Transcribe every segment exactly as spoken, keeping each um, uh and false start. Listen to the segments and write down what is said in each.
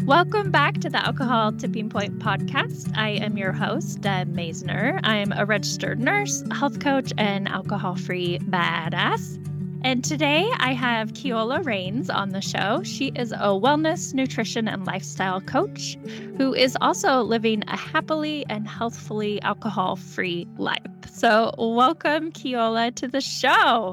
Welcome back to the Alcohol Tipping Point podcast. I am your host, Deb Maisner. I'm a registered nurse, health coach, and alcohol-free badass. And today I have Keola Rains on the show. She is a wellness, nutrition, and lifestyle coach who is also living a happily and healthfully alcohol-free life. So welcome, Keola, to the show.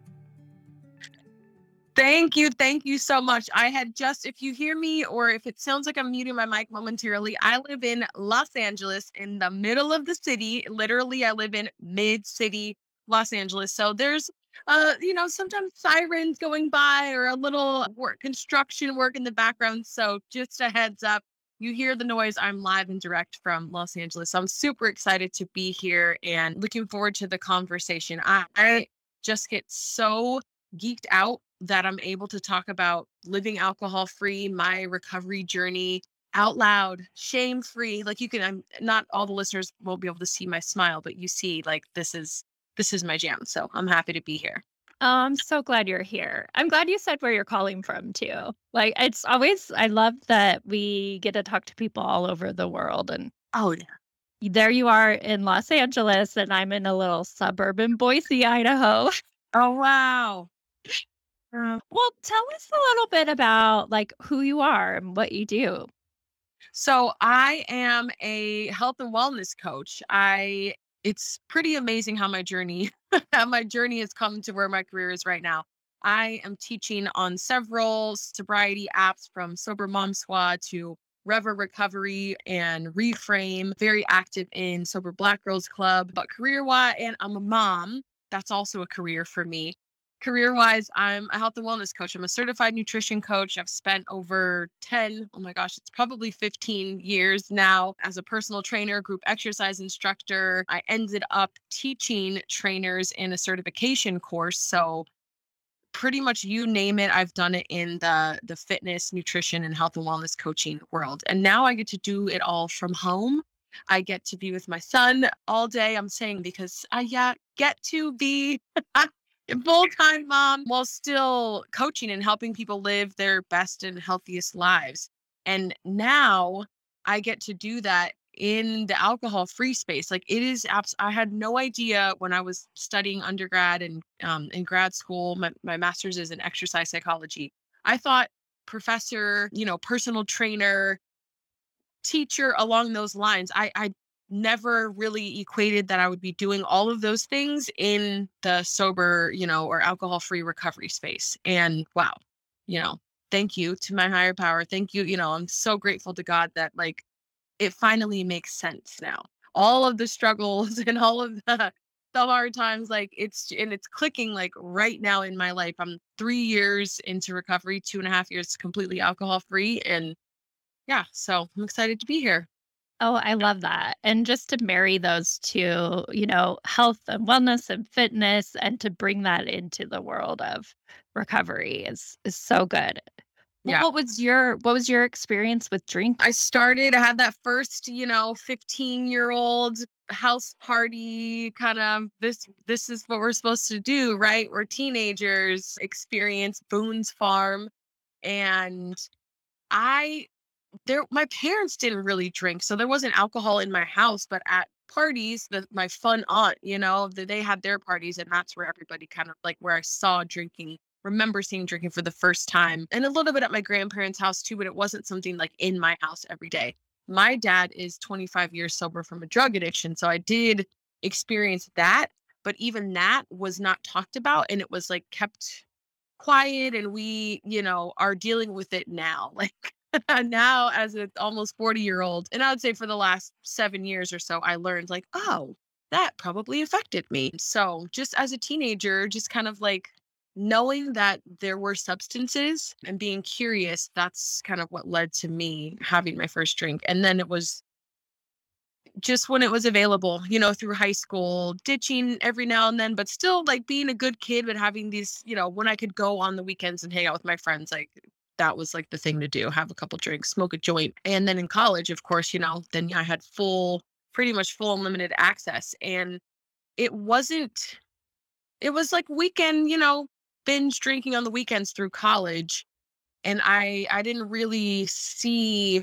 Thank you. Thank you so much. I had just, if you hear me or if it sounds like I'm muting my mic momentarily, I live in Los Angeles in the middle of the city. Literally, I live in mid-city Los Angeles. So there's, uh, you know, sometimes sirens going by or a little work, construction work in the background. So just a heads up, you hear the noise. I'm live and direct from Los Angeles. So I'm super excited to be here and looking forward to the conversation. I, I just get so geeked out that I'm able to talk about living alcohol free, my recovery journey out loud, shame free. Like you can, I'm not all the listeners won't be able to see my smile, but you see, like, this is, this is my jam. So I'm happy to be here. Oh, I'm so glad you're here. I'm glad you said where you're calling from too. Like it's always, I love that we get to talk to people all over the world. And Oh yeah. there you are in Los Angeles, and I'm in a little suburban Boise, Idaho. Oh wow. Uh, Well, tell us a little bit about like who you are and what you do. So I am a health and wellness coach. I It's pretty amazing how my journey how my journey has come to where my career is right now. I am teaching on several sobriety apps from Sober Mom Squad to Rever Recovery and Reframe. Very active in Sober Black Girls Club, but career wise, and I'm a mom. That's also a career for me. Career wise, I'm a health and wellness coach. I'm a certified nutrition coach. I've spent over ten, oh my gosh, it's probably fifteen years now as a personal trainer, group exercise instructor. I ended up teaching trainers in a certification course. So pretty much you name it, I've done it in the the fitness, nutrition, and health and wellness coaching world. And now I get to do it all from home. I get to be with my son all day. I'm saying because I yeah, get to be full-time mom while still coaching and helping people live their best and healthiest lives. And now I get to do that in the alcohol-free space. Like it is abs- I had no idea when I was studying undergrad and um, in grad school. My, my master's is in exercise psychology. I thought professor, you know, personal trainer, teacher along those lines. I, I never really equated that I would be doing all of those things in the sober, you know, or alcohol free recovery space. And wow, you know, thank you to my higher power. Thank you. You know, I'm so grateful to God that like it finally makes sense now. All of the struggles and all of the the hard times, like it's and it's clicking like right now in my life. I'm three years into recovery, two and a half years completely alcohol free. And yeah, so I'm excited to be here. Oh, I love that. And just to marry those two, you know, health and wellness and fitness and to bring that into the world of recovery is is so good. Well, Yeah. what was your what was your experience with drink? I started, I had that first, you know, fifteen year old house party kind of this, this is what we're supposed to do, right? We're teenagers experience Boone's Farm. And I, there, my parents didn't really drink. So there wasn't alcohol in my house, but at parties, the, my fun aunt, you know, the, they had their parties and that's where everybody kind of like where I saw drinking remember seeing drinking for the first time and a little bit at my grandparents' house too, but it wasn't something like in my house every day. My dad is twenty-five years sober from a drug addiction. So I did experience that, but even that was not talked about and it was like kept quiet and we, you know, are dealing with it now. Like now as an almost forty year old. And I would say for the last seven years or so, I learned like, oh, that probably affected me. So just as a teenager, just kind of like knowing that there were substances and being curious, that's kind of what led to me having my first drink. And then it was just when it was available, you know, through high school, ditching every now and then, but still like being a good kid, but having these, you know, when I could go on the weekends and hang out with my friends, like that was like the thing to do, have a couple drinks, smoke a joint. And then in college, of course, you know, then I had full, pretty much full unlimited access. And it wasn't, it was like weekend, you know, binge drinking on the weekends through college. And I I didn't really see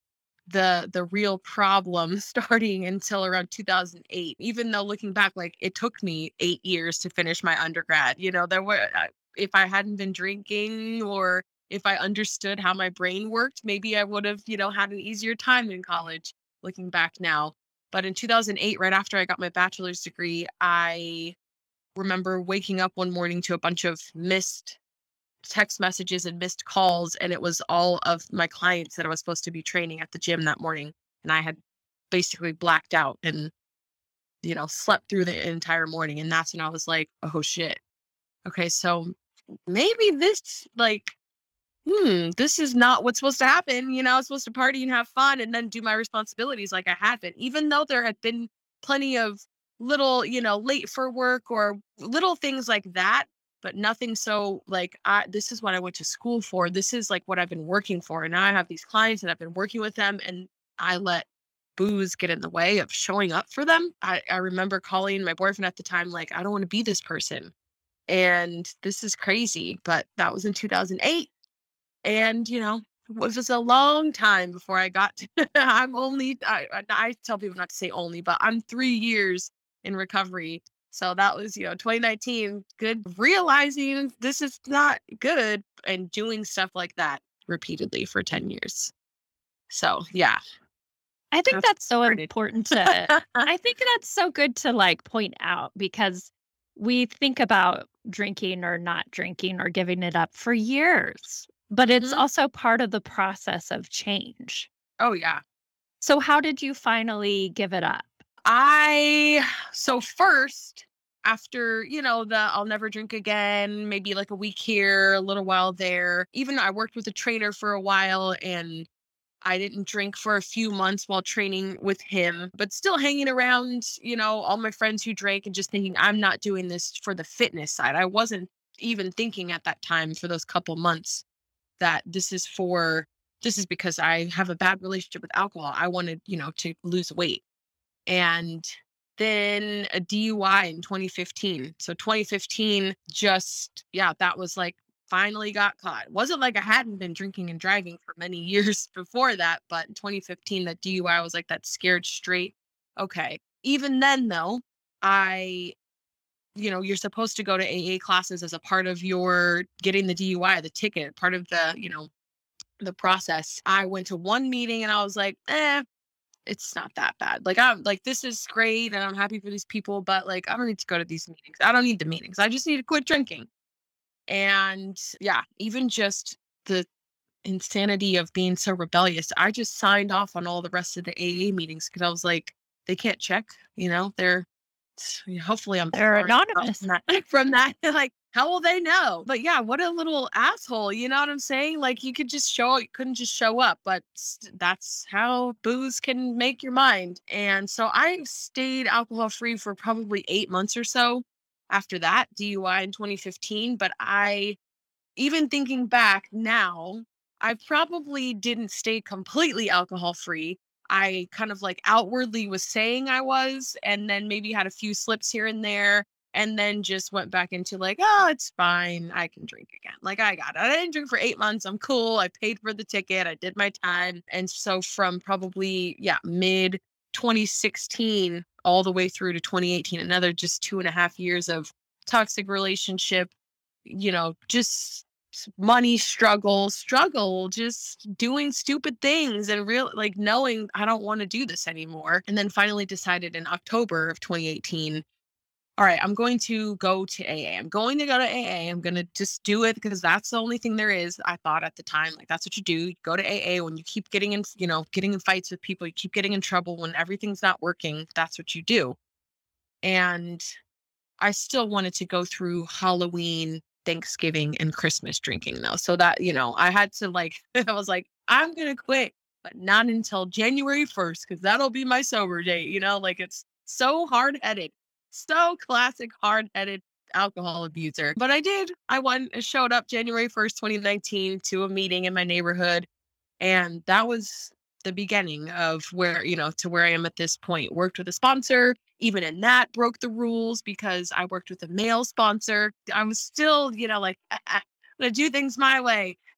the the real problem starting until around two thousand eight, even though looking back, like, it took me eight years to finish my undergrad. You know, there were uh, if I hadn't been drinking, or if I understood how my brain worked, maybe I would have, you know, had an easier time in college, looking back now. But in two thousand eight, right after I got my bachelor's degree, I remember waking up one morning to a bunch of missed text messages and missed calls, and it was all of my clients that I was supposed to be training at the gym that morning, and I had basically blacked out and, you know, slept through the entire morning. And that's when I was like, oh shit, okay, so maybe this, like, hmm, this is not what's supposed to happen. You know, I was supposed to party and have fun and then do my responsibilities like I had been, even though there had been plenty of little, you know, late for work or little things like that, but nothing so like, I, this is what I went to school for. This is like what I've been working for. And now I have these clients and I've been working with them, and I let booze get in the way of showing up for them. I, I remember calling my boyfriend at the time, like, I don't want to be this person. And this is crazy. But that was in two thousand eight. And, you know, it was a long time before I got to, I'm only, I, I I tell people not to say only, but I'm three years in recovery. So that was, you know, twenty nineteen, good, realizing this is not good and doing stuff like that repeatedly for ten years. So yeah, I think that's that's so started. important to I think that's so good to, like, point out, because we think about drinking or not drinking or giving it up for years, but it's Mhm. also part of the process of change. Oh yeah. So how did you finally give it up? I so first, after, you know, the I'll never drink again, maybe like a week here, a little while there. Even I worked with a trainer for a while, and I didn't drink for a few months while training with him, but still hanging around, you know, all my friends who drank, and just thinking I'm not doing this for the fitness side. I wasn't even thinking at that time, for those couple months, that this is for this is because I have a bad relationship with alcohol. I wanted, you know, to lose weight. And then a D U I in twenty fifteen. So twenty fifteen, just, yeah, that was like, finally got caught. It wasn't like I hadn't been drinking and driving for many years before that, but in twenty fifteen, that D U I was like that scared straight. Okay. Even then, though, I, you know, you're supposed to go to A A classes as a part of your getting the D U I, the ticket, part of the, you know, the process. I went to one meeting and I was like, eh, it's not that bad. Like, I'm like, this is great and I'm happy for these people, but like, I don't need to go to these meetings. I don't need the meetings. I just need to quit drinking. And yeah, even just the insanity of being so rebellious, I just signed off on all the rest of the A A meetings because I was like, they can't check, you know, they're hopefully I'm They're far enough anonymous. from that, from that. Like, how will they know? But yeah, what a little asshole. You know what I'm saying? Like, you could just show you couldn't just show up, but st- that's how booze can make your mind. And so I stayed alcohol free for probably eight months or so after that D U I in twenty fifteen. But I, even thinking back now, I probably didn't stay completely alcohol free. I kind of like outwardly was saying I was, and then maybe had a few slips here and there, and then just went back into like, oh, it's fine. I can drink again. Like, I got it. I didn't drink for eight months. I'm cool. I paid for the ticket. I did my time. And so from probably, yeah, mid twenty sixteen all the way through to twenty eighteen, another just two and a half years of toxic relationship, you know, just money struggle, struggle, just doing stupid things and real like knowing I don't want to do this anymore. And then finally decided in October of twenty eighteen, all right, I'm going to go to A A. I'm going to go to A A. I'm going to just do it because that's the only thing there is. I thought at the time, like, that's what you do. You go to A A when you keep getting in, you know, getting in fights with people, you keep getting in trouble when everything's not working. That's what you do. And I still wanted to go through Halloween, Thanksgiving, and Christmas drinking though. So that, you know, I had to like, I was like, I'm going to quit, but not until January first, because that'll be my sober date. You know, like, it's so hard headed, so classic hard headed alcohol abuser. But I did. I went, I showed up January first, twenty nineteen to a meeting in my neighborhood. And that was the beginning of where, you know, to where I am at this point. Worked with a sponsor, even in that broke the rules because I worked with a male sponsor. I was still, you know, like, "Ah, ah, I'm gonna do things my way."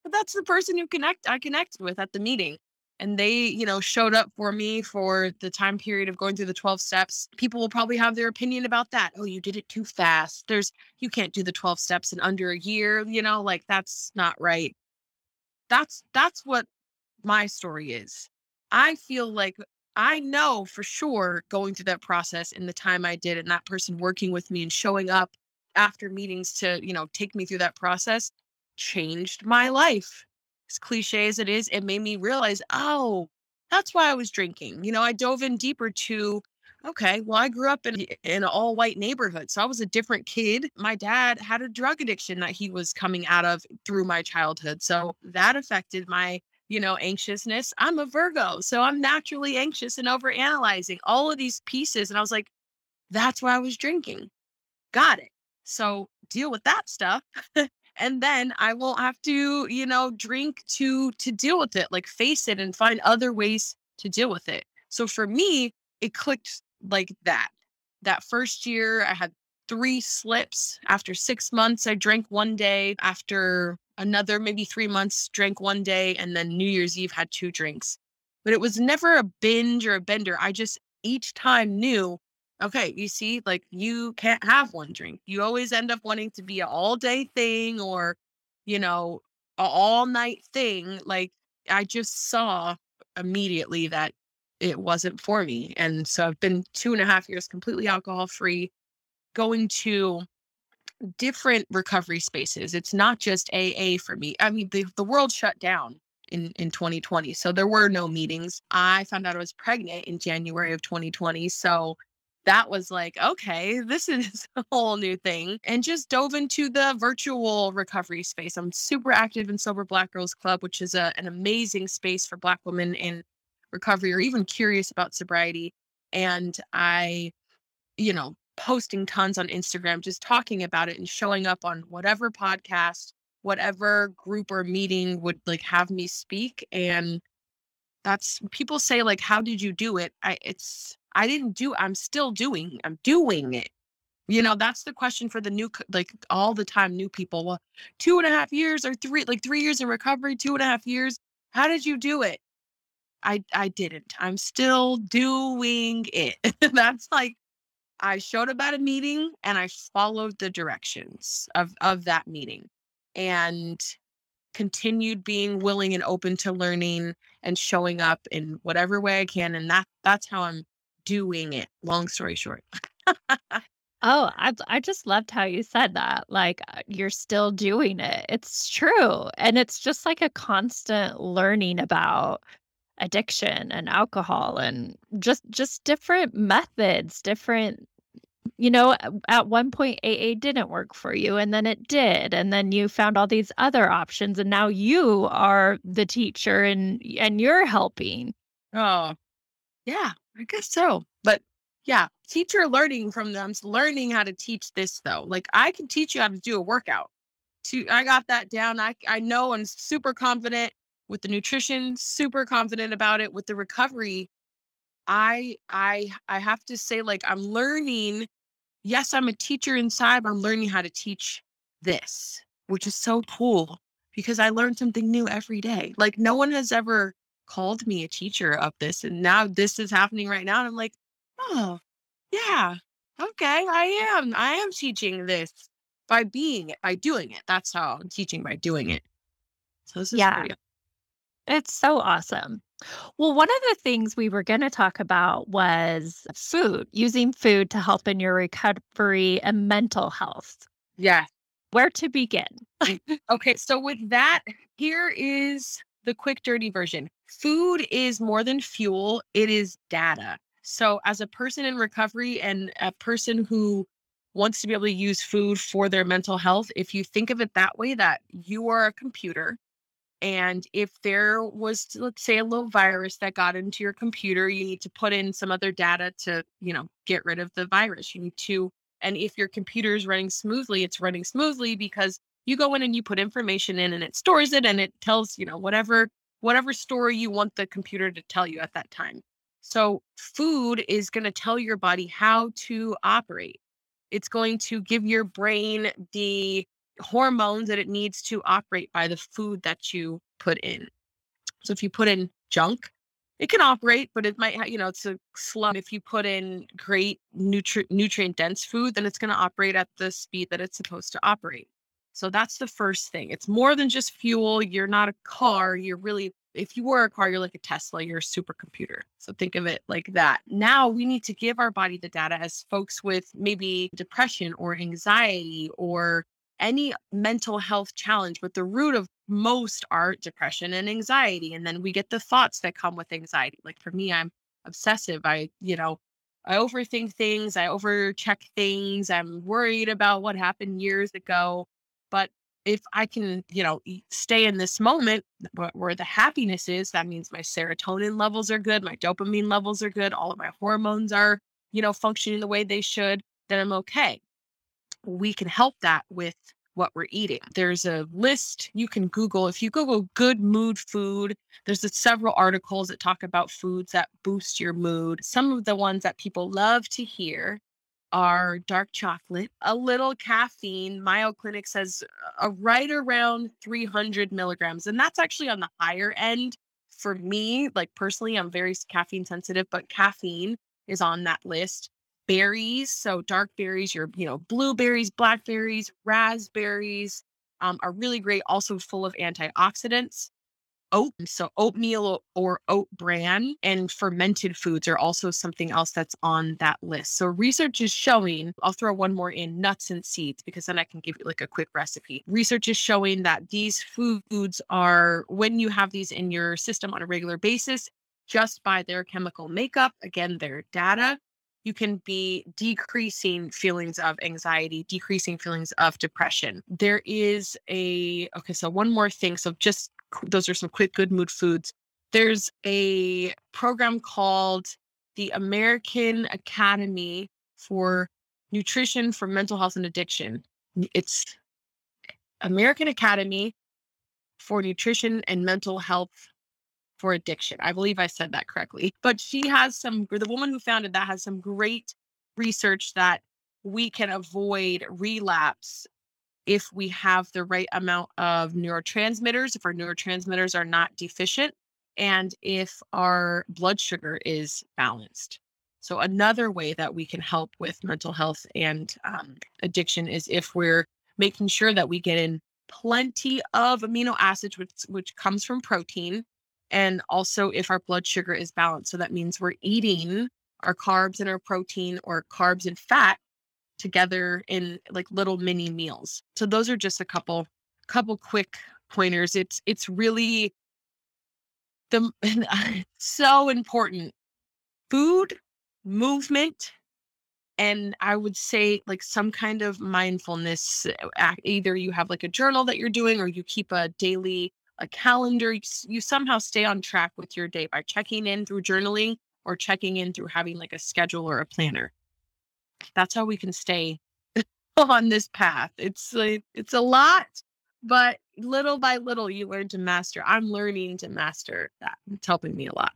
but that's the person who connect I connected with at the meeting. And they, you know, showed up for me for the time period of going through the twelve steps. People will probably have their opinion about that. Oh, you did it too fast. There's, you can't do the twelve steps in under a year, you know, like that's not right. That's, that's what my story is. I feel like I know for sure going through that process in the time I did and that person working with me and showing up after meetings to, you know, take me through that process changed my life. As cliche as it is, it made me realize, oh, that's why I was drinking. You know, I dove in deeper to, okay, well, I grew up in, in an all white neighborhood. So I was a different kid. My dad had a drug addiction that he was coming out of through my childhood. So that affected my, you know, anxiousness. I'm a Virgo, so I'm naturally anxious and overanalyzing all of these pieces. And I was like, that's why I was drinking. Got it. So deal with that stuff. And then I won't have to, you know, drink to to deal with it, like face it and find other ways to deal with it. So for me, it clicked like that. That first year, I had three slips. After six months, I drank one day. After another maybe three months, drank one day. And then New Year's Eve had two drinks. But it was never a binge or a bender. I just each time knew, okay, you see, like you can't have one drink. You always end up wanting to be an all day thing or, you know, a all night thing. Like I just saw immediately that it wasn't for me. And so I've been two and a half years completely alcohol free, going to different recovery spaces. It's not just A A for me. I mean, the, the world shut down in, in twenty twenty. So there were no meetings. I found out I was pregnant in January of twenty twenty. So that was like, okay, this is a whole new thing. And just dove into the virtual recovery space. I'm super active in Sober Black Girls Club, which is a, an amazing space for Black women in recovery or even curious about sobriety. And I, you know, posting tons on Instagram, just talking about it and showing up on whatever podcast, whatever group or meeting would like have me speak. And that's people say like, how did you do it? I it's I didn't do I'm still doing I'm doing it. You know, that's the question for the new c- like all the time new people. Well, two and a half years or three like three years in recovery, two and a half years. How did you do it? I I didn't. I'm still doing it. That's like I showed up at a meeting and I followed the directions of of that meeting and continued being willing and open to learning and showing up in whatever way I can. And that that's how I'm doing it. Long story short. Oh, I I just loved how you said that. Like, uh, you're still doing it. It's true. And it's just like a constant learning about addiction and alcohol and just just different methods, different you know, at at one point A A didn't work for you and then it did. And then you found all these other options and now you are the teacher and and you're helping. Oh, yeah, I guess so. But yeah, teacher learning from them, learning how to teach this though. Like I can teach you how to do a workout. To I got that down. I I know I'm super confident with the nutrition, super confident about it with the recovery. I I I have to say like I'm learning. Yes, I'm a teacher inside, but I'm learning how to teach this, which is so cool because I learn something new every day. Like no one has ever called me a teacher of this. And now this is happening right now. And I'm like, oh, yeah, okay, I am. I am teaching this by being it, by doing it. That's how I'm teaching by doing it. So this is Yeah, pretty. it's so awesome. Well, one of the things we were going to talk about was food, using food to help in your recovery and mental health. Yeah. Where to begin? Okay, so with that, here is the quick, dirty version. Food is more than fuel, it is data. So, as a person in recovery and a person who wants to be able to use food for their mental health, if you think of it that way, that you are a computer, and if there was, let's say, a little virus that got into your computer, you need to put in some other data to, you know, get rid of the virus. You need to, and if your computer is running smoothly, it's running smoothly because you go in and you put information in and it stores it and it tells, you know, whatever, whatever story you want the computer to tell you at that time. So food is going to tell your body how to operate. It's going to give your brain the hormones that it needs to operate by the food that you put in. So if you put in junk, it can operate, but it might, ha- you know, it's a slow. If you put in great nutri- nutrient dense food, then it's going to operate at the speed that it's supposed to operate. So that's the first thing. It's more than just fuel. You're not a car. You're really, if you were a car, you're like a Tesla, you're a supercomputer. So think of it like that. Now we need to give our body the data as folks with maybe depression or anxiety or any mental health challenge, but the root of most are depression and anxiety. And then we get the thoughts that come with anxiety. Like for me, I'm obsessive. I, you know, I overthink things, I overcheck things, I'm worried about what happened years ago. But if I can, you know, e- stay in this moment wh- where the happiness is, that means my serotonin levels are good, my dopamine levels are good, all of my hormones are, you know, functioning the way they should, then I'm okay. We can help that with what we're eating. There's a list you can Google. If you Google good mood food, there's a, several articles that talk about foods that boost your mood. Some of the ones that people love to hear are dark chocolate, a little caffeine. Mayo Clinic says uh, right around three hundred milligrams. And that's actually on the higher end. For me, like personally, I'm very caffeine sensitive, but caffeine is on that list. Berries, so dark berries, your, you know, blueberries, blackberries, raspberries um, are really great, also full of antioxidants. Oat, so oatmeal or oat bran and fermented foods are also something else that's on that list. So research is showing, I'll throw one more in, nuts and seeds, because then I can give you like a quick recipe. Research is showing that these foods are, when you have these in your system on a regular basis, just by their chemical makeup, again, their data, you can be decreasing feelings of anxiety, decreasing feelings of depression. There is a, okay, so one more thing. So just those are some quick good mood foods. There's a program called the American Academy for Nutrition for Mental Health and Addiction. It's American Academy for Nutrition and Mental Health for Addiction. I believe I said that correctly. But she has some, the woman who founded that has some great research that we can avoid relapse if we have the right amount of neurotransmitters, if our neurotransmitters are not deficient, and if our blood sugar is balanced. So, another way that we can help with mental health and um, addiction is if we're making sure that we get in plenty of amino acids, which, which comes from protein, and also if our blood sugar is balanced. So, that means we're eating our carbs and our protein, or carbs and fat together in like little mini meals. So those are just a couple couple quick pointers. It's it's really the so important. Food, movement, and I would say like some kind of mindfulness. uh, Either you have like a journal that you're doing, or you keep a daily a calendar. You, s- you somehow stay on track with your day by checking in through journaling, or checking in through having like a schedule or a planner. That's how we can stay on this path. It's like it's a lot, but little by little you learn to master. I'm learning to master that. It's helping me a lot.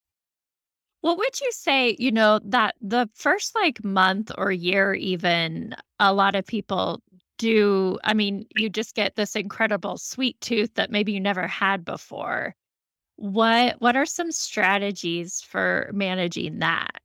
What would you say, you know, that the first like month or year even, a lot of people do, I mean, you just get this incredible sweet tooth that maybe you never had before. What what are some strategies for managing that?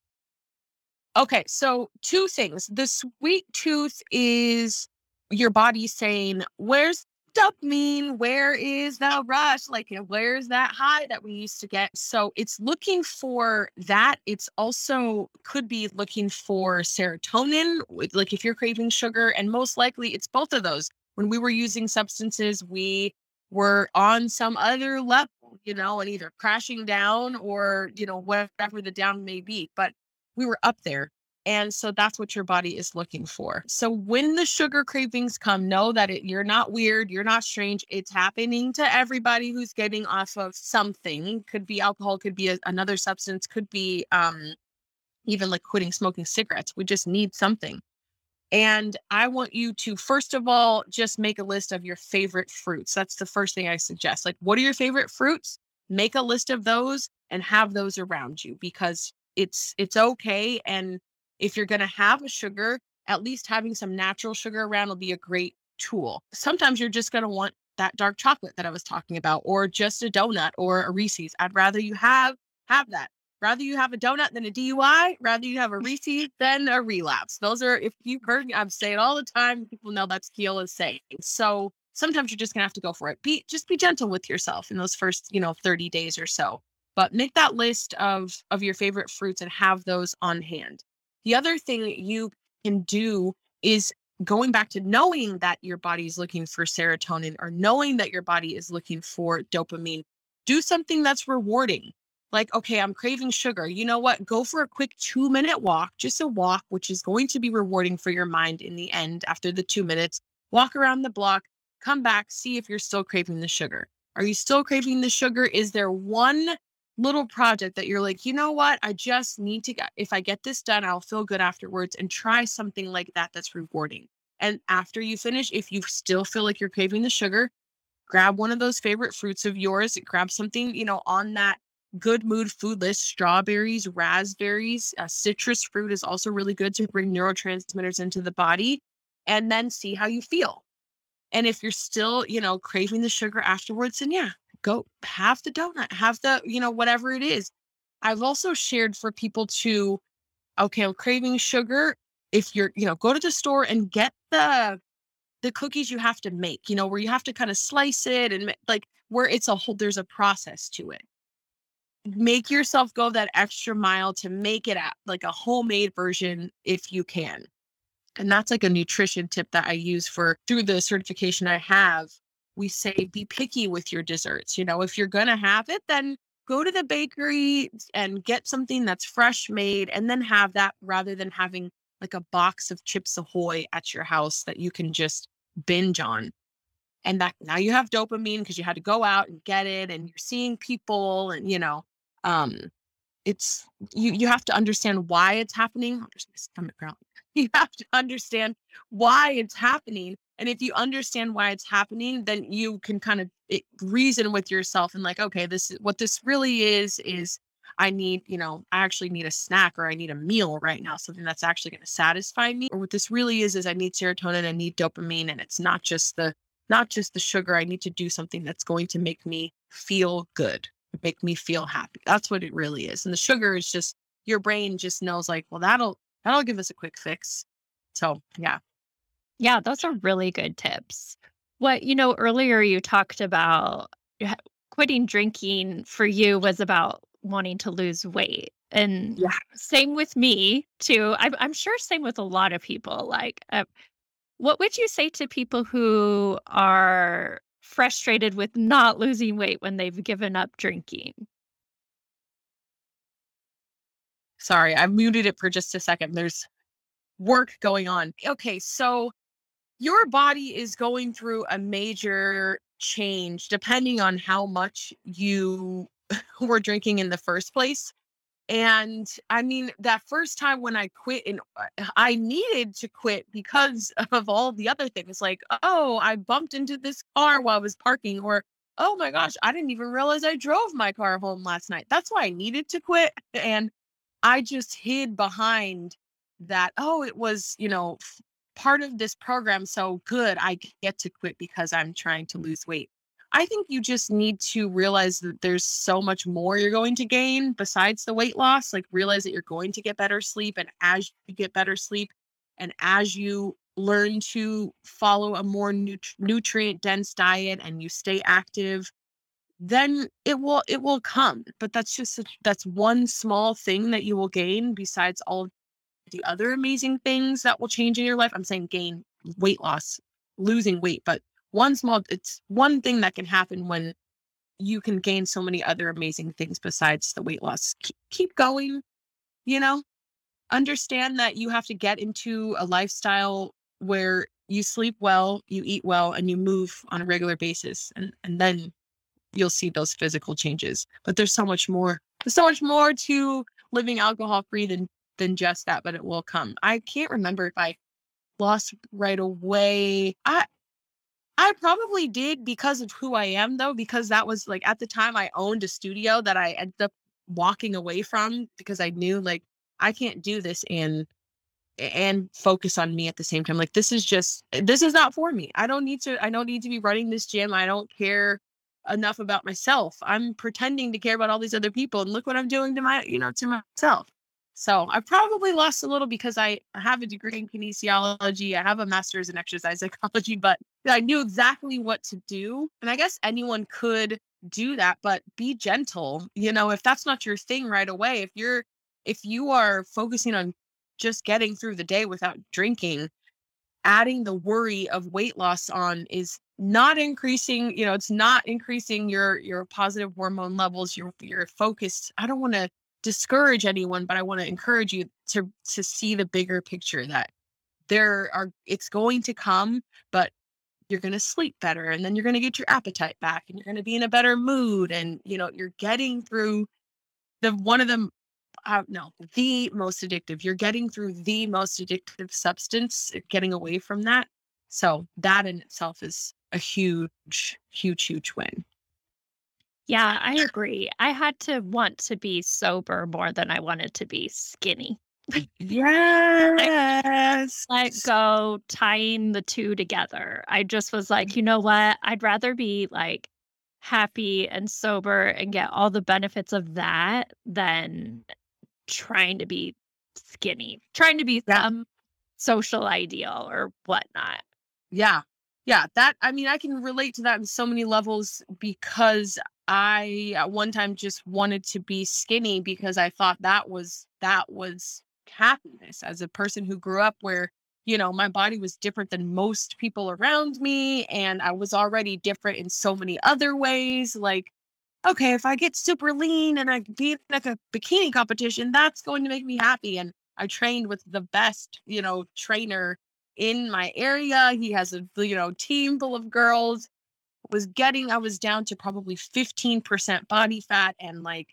Okay, so two things. The sweet tooth is your body saying, "Where's dopamine? Where is the rush? Like, you know, where's that high that we used to get?" So it's looking for that. It's also could be looking for serotonin, with- like if you're craving sugar, and most likely it's both of those. When we were using substances, we were on some other level, you know, and either crashing down or, you know, whatever the down may be. But we were up there. And so that's what your body is looking for. So when the sugar cravings come, know that it, you're not weird, you're not strange. It's happening to everybody who's getting off of something. Could be alcohol, could be a, another substance, could be um, even like quitting smoking cigarettes. We just need something. And I want you to, first of all, just make a list of your favorite fruits. That's the first thing I suggest. Like, what are your favorite fruits? Make a list of those and have those around you, because it's it's okay. And if you're going to have a sugar, at least having some natural sugar around will be a great tool. Sometimes you're just going to want that dark chocolate that I was talking about, or just a donut or a Reese's. I'd rather you have have that. Rather you have a donut than a D U I. Rather you have a Reese's than a relapse. Those are, if you've heard me, I'm saying all the time. People know that's Keela's saying. So sometimes you're just gonna have to go for it. Be just be gentle with yourself in those first, you know, thirty days or so. But make that list of of your favorite fruits and have those on hand. The other thing that you can do is going back to knowing that your body is looking for serotonin, or knowing that your body is looking for dopamine. Do something that's rewarding. Like, okay, I'm craving sugar. You know what? Go for a quick two minute walk, just a walk, which is going to be rewarding for your mind in the end. After the two minutes, walk around the block, come back, see if you're still craving the sugar. Are you still craving the sugar? Is there one little project that you're like, you know what? I just need to get, if I get this done, I'll feel good afterwards, and try something like that that's rewarding. And after you finish, if you still feel like you're craving the sugar, grab one of those favorite fruits of yours, grab something, you know, on that good mood food list. Strawberries, raspberries, uh, citrus fruit is also really good to bring neurotransmitters into the body, and then see how you feel. And if you're still, you know, craving the sugar afterwards, then yeah, go have the donut, have the, you know, whatever it is. I've also shared for people to, okay, I'm craving sugar. If you're, you know, go to the store and get the the cookies you have to make, you know, where you have to kind of slice it, and like where it's a whole, there's a process to it. Make yourself go that extra mile to make it at like a homemade version if you can. And that's like a nutrition tip that I use for through the certification I have. We say be picky with your desserts. You know, if you're going to have it, then go to the bakery and get something that's fresh made, and then have that, rather than having like a box of Chips Ahoy at your house that you can just binge on. And that now you have dopamine because you had to go out and get it, and you're seeing people, and, you know, um, it's you you have to understand why it's happening. Oh, there's my stomach growling. You have to understand why it's happening. And if you understand why it's happening, then you can kind of it, reason with yourself and like, okay, this is what this really is, is I need, you know, I actually need a snack, or I need a meal right now, something that's actually going to satisfy me. Or what this really is, is I need serotonin, I need dopamine, and it's not just the, not just the sugar. I need to do something that's going to make me feel good, make me feel happy. That's what it really is. And the sugar is just, your brain just knows like, well, that'll, that'll give us a quick fix. So yeah. Yeah, those are really good tips. What, you know, earlier you talked about h- quitting drinking for you was about wanting to lose weight. And Yeah. same with me too. I'm, I'm sure same with a lot of people. Like, uh, what would you say to people who are frustrated with not losing weight when they've given up drinking? Sorry, I muted it for just a second. There's work going on. Okay, so your body is going through a major change depending on how much you were drinking in the first place. And I mean, that first time when I quit, and uh, I needed to quit because of all the other things, like, oh, I bumped into this car while I was parking, or, oh my gosh, I didn't even realize I drove my car home last night. That's why I needed to quit. And I just hid behind that, oh, it was, you know, f- part of this program. So good, I get to quit because I'm trying to lose weight. I think you just need to realize that there's so much more you're going to gain besides the weight loss. Like, realize that you're going to get better sleep. And as you get better sleep, and as you learn to follow a more nut- nutrient dense diet, and you stay active, then it will it will come. But that's just a, that's one small thing that you will gain besides all the other amazing things that will change in your life. I'm saying gain, weight loss, losing weight, but one small it's one thing that can happen when you can gain so many other amazing things besides the weight loss. Keep, keep going, you know, understand that you have to get into a lifestyle where you sleep well, you eat well, and you move on a regular basis, and and then you'll see those physical changes. But there's so much more. There's so much more to living alcohol free than than just that, but it will come. I can't remember if I lost right away. I I probably did because of who I am though, because that was like at the time I owned a studio that I ended up walking away from because I knew like I can't do this in and focus on me at the same time. Like, this is just, this is not for me. I don't need to, I don't need to be running this gym. I don't care enough about myself. I'm pretending to care about all these other people. And look what I'm doing to my, you know, to myself. So I probably lost a little because I have a degree in kinesiology. I have a master's in exercise psychology, but I knew exactly what to do. And I guess anyone could do that, but be gentle. You know, if that's not your thing right away, if you're, if you are focusing on just getting through the day without drinking, adding the worry of weight loss on is not increasing, you know, it's not increasing your your positive hormone levels, your your focus. I don't want to discourage anyone, but I want to encourage you to to see the bigger picture, that there are, it's going to come, but you're going to sleep better, and then you're going to get your appetite back, and you're going to be in a better mood, and you know, you're getting through the one of them uh, no, the most addictive. You're getting through the most addictive substance, uh, getting away from that. So that in itself is a huge, huge, huge win. Yeah, I agree. I had to want to be sober more than I wanted to be skinny. Yes. Let go tying the two together. I just was like, you know what? I'd rather be like happy and sober and get all the benefits of that than trying to be skinny, trying to be Yeah. some social ideal or whatnot. Yeah. Yeah. That, I mean, I can relate to that in so many levels, because I at one time just wanted to be skinny because I thought that was, that was happiness, as a person who grew up where, you know, my body was different than most people around me. And I was already different in so many other ways. Like, okay, if I get super lean and I beat like a bikini competition, that's going to make me happy. And I trained with the best, you know, trainer in my area. He has a, you know, team full of girls. Was getting, I was down to probably fifteen percent body fat, and like,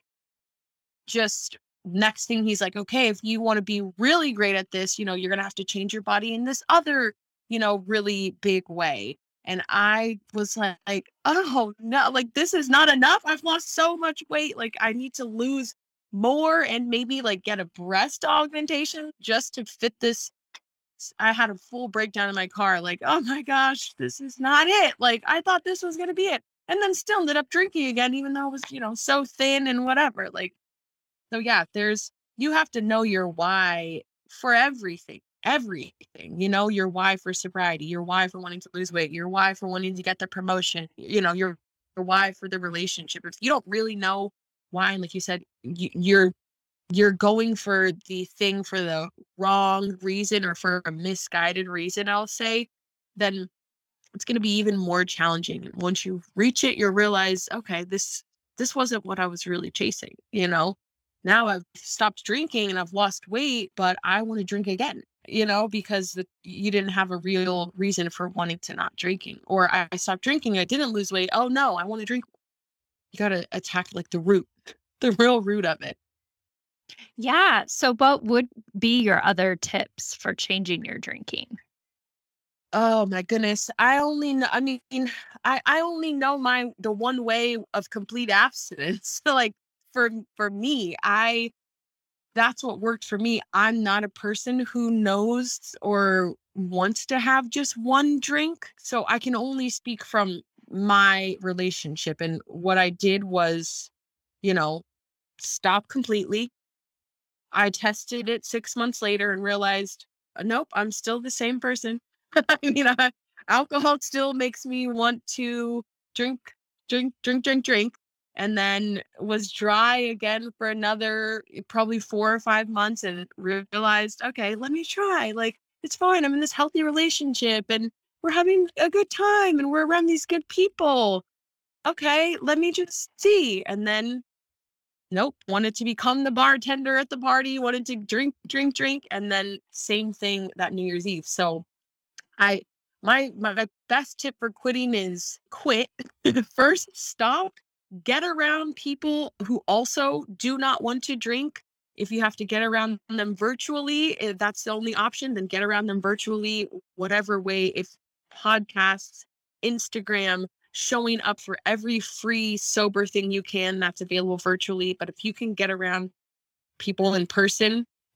just next thing he's like, okay, if you want to be really great at this, you know, you're going to have to change your body in this other, you know, really big way. And I was like, like, oh no, like, this is not enough. I've lost so much weight. Like, I need to lose more, and maybe like get a breast augmentation just to fit this. I had a full breakdown in my car. Like, oh my gosh, this is not it. Like, I thought this was going to be it. And then still ended up drinking again, even though I was, you know, so thin and whatever. Like, so yeah, there's, you have to know your why for everything, everything, you know, your why for sobriety, your why for wanting to lose weight, your why for wanting to get the promotion, you know, your, your why for the relationship. If you don't really know why, and like you said, you, you're, you're going for the thing for the wrong reason, or for a misguided reason, I'll say, then it's going to be even more challenging. And once you reach it, you realize, okay, this, this wasn't what I was really chasing, you know? Now I've stopped drinking and I've lost weight, but I want to drink again, you know, because the, you didn't have a real reason for wanting to not drinking. Or I, I stopped drinking, I didn't lose weight. Oh no, I want to drink. You got to attack like the root, the real root of it. Yeah. So, what would be your other tips for changing your drinking? Oh my goodness. I only know, I mean, I, I only know my, the one way of complete abstinence. So like, for, for me, I, that's what worked for me. I'm not a person who knows or wants to have just one drink. So I can only speak from my relationship. And what I did was, you know, stop completely. I tested it six months later and realized, uh, nope, I'm still the same person. I mean, I, alcohol still makes me want to drink, drink, drink, drink, drink. And then was dry again for another eh, probably four or five months, and realized, okay, let me try. Like, it's fine. I'm in this healthy relationship and we're having a good time and we're around these good people. Okay, let me just see. And then nope, wanted to become the bartender at the party, wanted to drink, drink, drink, and then same thing that New Year's Eve. So I, my, my my best tip for quitting is quit. First, stop, get around people who also do not want to drink. If you have to get around them virtually, if that's the only option, then get around them virtually, whatever way. If podcasts, Instagram, showing up for every free sober thing you can that's available virtually. But if you can get around people in person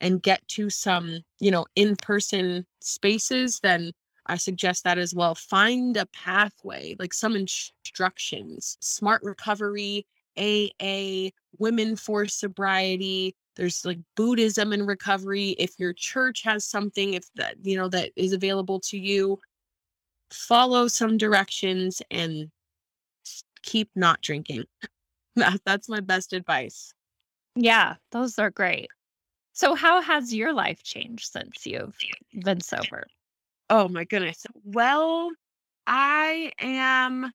and get to some, you know, in-person spaces, then I suggest that as well. Find a pathway, like some instructions, Smart Recovery, A A, Women for Sobriety. There's like Buddhism in recovery. If your church has something, if that, you know, that is available to you, follow some directions and keep not drinking. That, that's my best advice. Yeah, those are great. So how has your life changed since you've been sober? Oh my goodness. Well, I am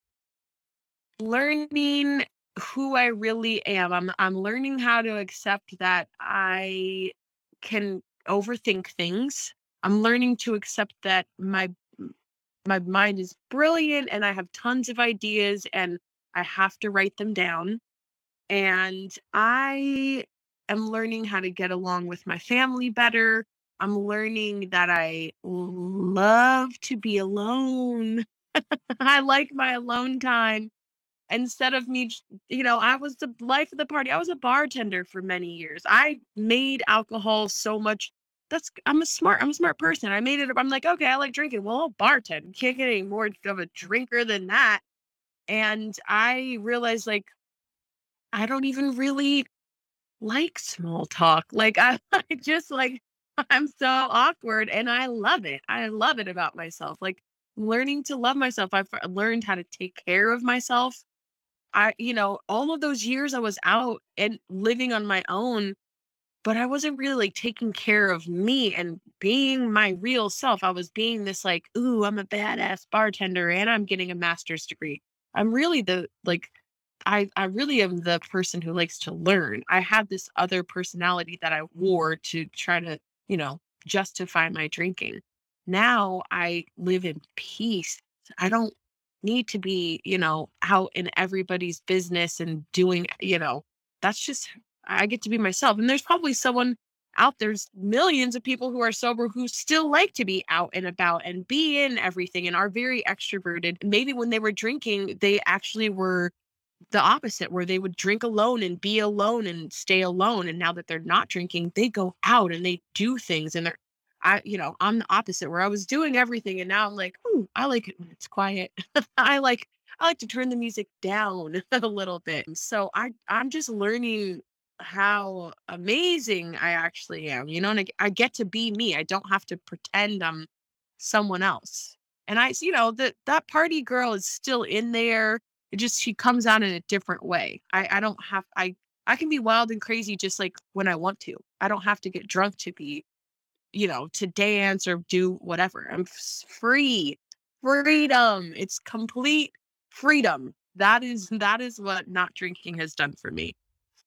learning who I really am. I'm I'm learning how to accept that I can overthink things. I'm learning to accept that my my mind is brilliant and I have tons of ideas and I have to write them down. And I am learning how to get along with my family better. I'm learning that I love to be alone. I like my alone time. Instead of me, j- you know, I was the life of the party. I was a bartender for many years. I made alcohol so much. That's I'm a smart, I'm a smart person. I made it. I'm like, okay, I like drinking. Well, I'll bartend. Can't get any more of a drinker than that. And I realized like I don't even really like small talk. Like I, I just like I'm so awkward and I love it. I love it about myself. Like learning to love myself. I've learned how to take care of myself. I, you know, all of those years I was out and living on my own, but I wasn't really like taking care of me and being my real self. I was being this like, ooh, I'm a badass bartender and I'm getting a master's degree. I'm really the like I I really am the person who likes to learn. I had this other personality that I wore to try to, you know, justify my drinking. Now I live in peace. I don't need to be, you know, out in everybody's business and doing, you know, that's just I get to be myself. And there's probably someone out there's millions of people who are sober who still like to be out and about and be in everything and are very extroverted. Maybe when they were drinking, they actually were the opposite, where they would drink alone and be alone and stay alone. And now that they're not drinking, they go out and they do things. And they're, I, you know, I'm the opposite, where I was doing everything, and now I'm like, ooh, I like it when it's quiet. I like, I like to turn the music down a little bit. So I, I'm just learning how amazing I actually am, you know, and I, I get to be me. I don't have to pretend I'm someone else. And I, you know, that that party girl is still in there. It just she comes out in a different way. I I don't have I I can be wild and crazy just like when I want to. I don't have to get drunk to be, you know, to dance or do whatever. I'm f- free. Freedom. It's complete freedom. That is that is what not drinking has done for me.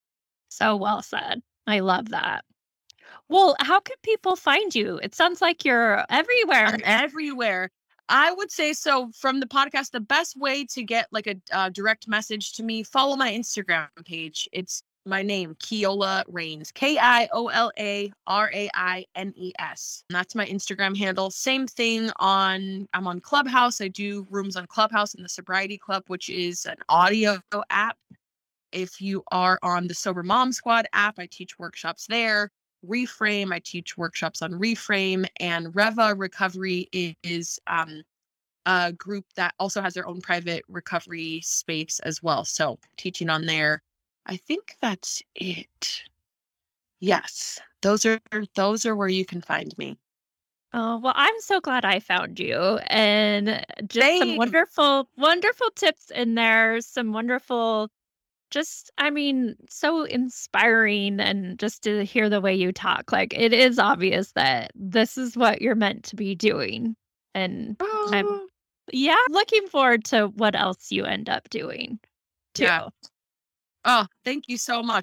So well said. I love that. Well, how can people find you? It sounds like you're everywhere. I'm everywhere. I would say so from the podcast, the best way to get like a uh, direct message to me, follow my Instagram page. It's my name, Kiola Raines, K I O L A R A I N E S. And that's my Instagram handle. Same thing on, I'm on Clubhouse. I do rooms on Clubhouse in the Sobriety Club, which is an audio app. If you are on the Sober Mom Squad app, I teach workshops there. Reframe, I teach workshops on Reframe, and Reva Recovery is um, a group that also has their own private recovery space as well. So teaching on there. I think that's it. Yes, those are those are where you can find me. Oh, well, I'm so glad I found you and just some Same. wonderful, wonderful tips in there, some wonderful, just, I mean, so inspiring and just to hear the way you talk. Like it is obvious that this is what you're meant to be doing. And I'm, Oh, yeah, looking forward to what else you end up doing too. yeah. Oh, thank you so much.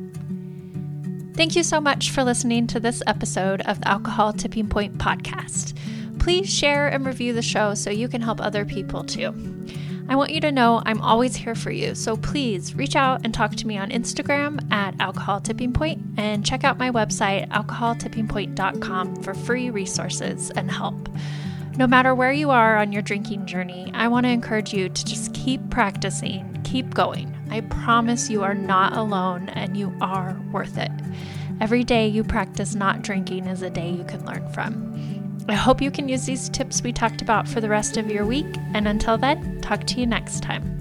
Thank you so much for listening to this episode of the Alcohol Tipping Point podcast. Please share and review the show so you can help other people too. I want you to know I'm always here for you, so please reach out and talk to me on Instagram at Alcohol Tipping Point and check out my website, alcohol tipping point dot com, for free resources and help. No matter where you are on your drinking journey, I want to encourage you to just keep practicing, keep going. I promise you are not alone and you are worth it. Every day you practice not drinking is a day you can learn from. I hope you can use these tips we talked about for the rest of your week. And until then, talk to you next time.